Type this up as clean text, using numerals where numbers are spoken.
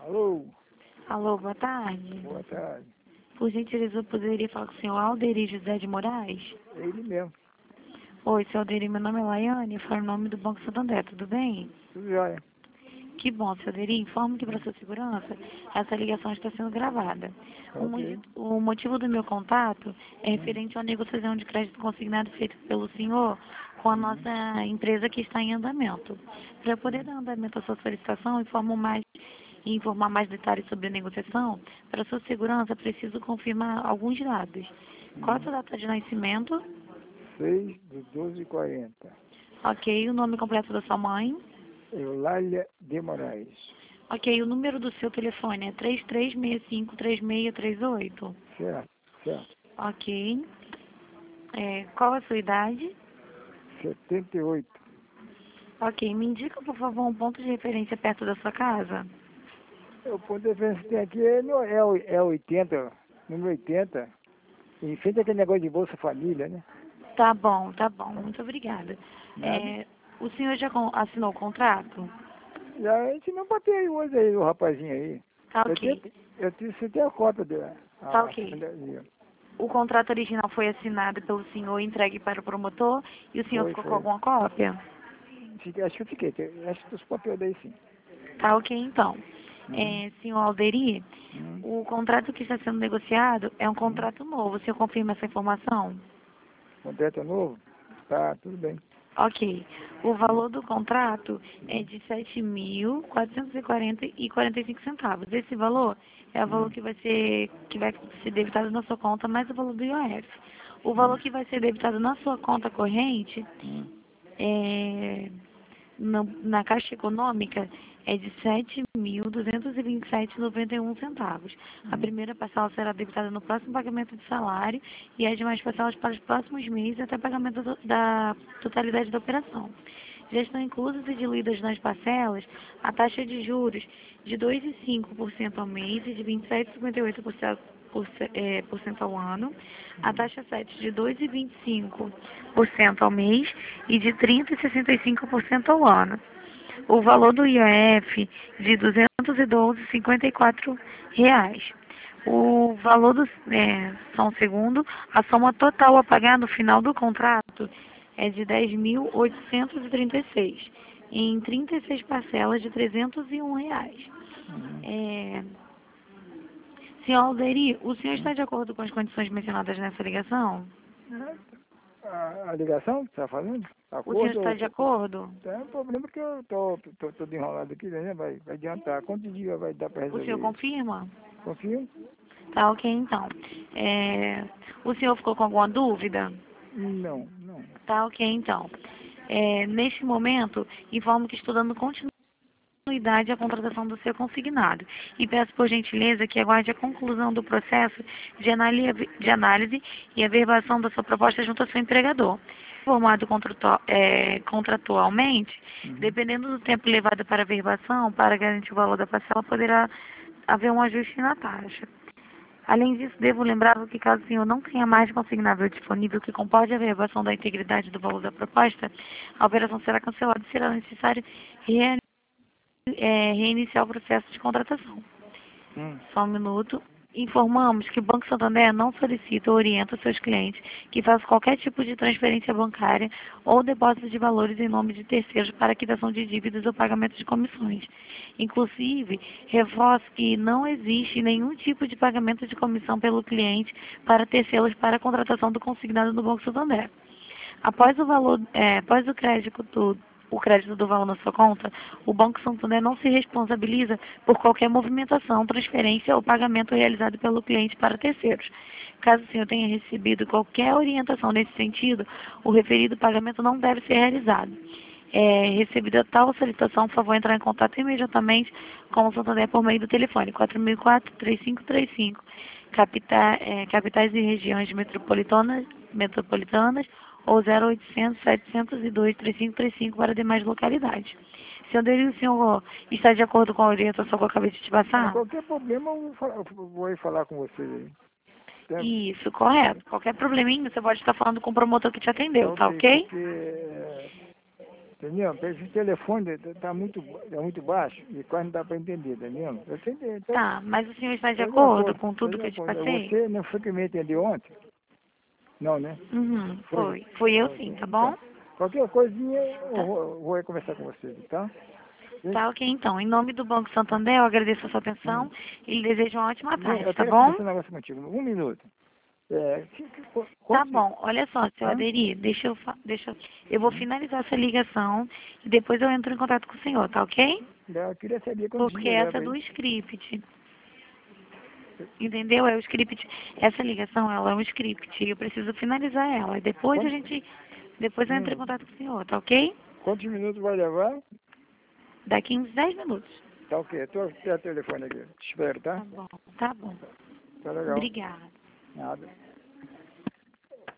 Alô, Alô, boa tarde. boa tarde. Por gentileza, eu poderia falar com o senhor Alderi José de Moraes? É ele mesmo. Oi, seu Alderi, meu nome é Laiane, eu falo em nome do Banco Santander, tudo bem? Tudo jóia. Que bom, seu Alderi, informo que para sua segurança, essa ligação está sendo gravada. Ok. O motivo do meu contato é referente à negociação de crédito consignado feito pelo senhor com a nossa empresa que está em andamento. Para poder dar andamento à sua solicitação, informar mais detalhes sobre a negociação, para sua segurança, preciso confirmar alguns dados. Qual é a sua data de nascimento? 6/12/40. Ok, o nome completo da sua mãe? Eulália de Moraes. Ok, o número do seu telefone é 33653638. Certo, certo. Ok. Qual a sua idade? 78. Ok, me indica, por favor, um ponto de referência perto da sua casa. O ponto de referência que tem aqui é 80, número 80. Em frente àquele negócio de Bolsa Família, né? Tá bom, muito obrigada. Nada. O senhor já assinou o contrato? Já a gente não bateu aí hoje aí, o rapazinho aí. Tá Eu ok, tenho, você tem a cópia dela. tá ok. O contrato original foi assinado pelo senhor e entregue para o promotor e o senhor ficou com Foi. alguma cópia? Acho que eu fiquei. Acho que os papéis daí sim. Tá ok, então. Uhum. Senhor Alderi, Uhum. o contrato que está sendo negociado é um Uhum. contrato novo. O senhor confirma essa informação? Contrato é novo? Tá, tudo bem. Ok. O valor do contrato é de 7.440,45 centavos. Esse valor é o valor Uhum. que vai ser debitado na sua conta, mais o valor do IOF. O valor Uhum. que vai ser debitado na sua conta corrente Uhum. é, na Caixa Econômica é de 7.227,91 centavos. A Uhum. primeira parcela será debitada no próximo pagamento de salário e as demais parcelas para os próximos meses até pagamento da totalidade da operação. Já estão inclusas e diluídas nas parcelas a taxa de juros de 2,5% ao mês e de 27,58% por cento ao ano, a taxa 7 de 2,25% ao mês e de 30,65% ao ano. O valor do IOF de R$ 212,54. O valor só um segundo, a soma total a pagar no final do contrato é de 10.836, em 36 parcelas de R$ 301. Uhum. É, Senhor Alderi, o senhor Uhum. está de acordo com as condições mencionadas nessa ligação? A ligação que você está falando? O senhor Acordo está de ou... acordo? Tem um problema que eu tô todo enrolado aqui, né? Vai adiantar. Quantos dias vai dar para O senhor resolver isso? confirma? Confio? Tá ok, então. O senhor ficou com alguma dúvida? Não, não. Tá ok, então. Neste momento, informo que estou dando continuidade à contratação do seu consignado e peço por gentileza que aguarde a conclusão do processo de análise e averbação da sua proposta junto ao seu empregador. Formado contratualmente, Uhum. dependendo do tempo levado para a averbação, para garantir o valor da parcela, poderá haver um ajuste na taxa. Além disso, devo lembrar que caso o senhor não tenha mais consignável disponível que comporte a averbação da integridade do valor da proposta, a operação será cancelada e será necessário reiniciar o processo de contratação. Hum. Só um minuto. Informamos que o Banco Santander não solicita ou orienta seus clientes que façam qualquer tipo de transferência bancária ou depósito de valores em nome de terceiros para quitação de dívidas ou pagamento de comissões. Inclusive, reforço que não existe nenhum tipo de pagamento de comissão pelo cliente para terceiros para a contratação do consignado no Banco Santander. Após o crédito do valor na sua conta, o Banco Santander não se responsabiliza por qualquer movimentação, transferência ou pagamento realizado pelo cliente para terceiros. Caso o senhor tenha recebido qualquer orientação nesse sentido, o referido pagamento não deve ser realizado. Recebida tal solicitação, por favor, entrar em contato imediatamente com o Santander por meio do telefone 4004-3535, capitais e regiões metropolitanas ou 0800 702 3535 para demais localidades. Senhor Delio, o senhor está de acordo com a orientação que eu acabei de te passar? Qualquer problema eu vou aí falar com vocês aí. Tá? Isso, correto. Qualquer probleminha, você pode estar falando com o promotor que te atendeu, tá Ok, ok? porque Entendeu? Esse telefone é muito baixo e quase não dá para entender, entendeu? Eu entendi. Então, Tá, mas o senhor está de acordo com tudo que eu te acordo. passei? Você não foi que me entendeu ontem? Não, né? Uhum, foi. Fui eu sim, tá bom? Então, qualquer coisinha eu vou aí conversar com você, tá? Tá ok, então. Em nome do Banco Santander, eu agradeço a sua atenção e lhe desejo uma ótima Eu tarde, tá quero bom? conversar um negócio contigo. Um minuto. Tá Quanto, bom, olha só, seu hã? Aderi, eu vou finalizar essa ligação e depois eu entro em contato com o senhor, tá ok? Eu queria saber quantos Porque dias essa é leva do aí. script, entendeu? É o script, essa ligação, ela é um script, e eu preciso finalizar ela. E depois depois eu entro em contato com o senhor, tá ok? Quantos minutos vai levar? Daqui uns 10 minutos. Tá ok. Estou o telefone aqui. Te espero, tá? Tá bom. Tá legal. Obrigada. Nada.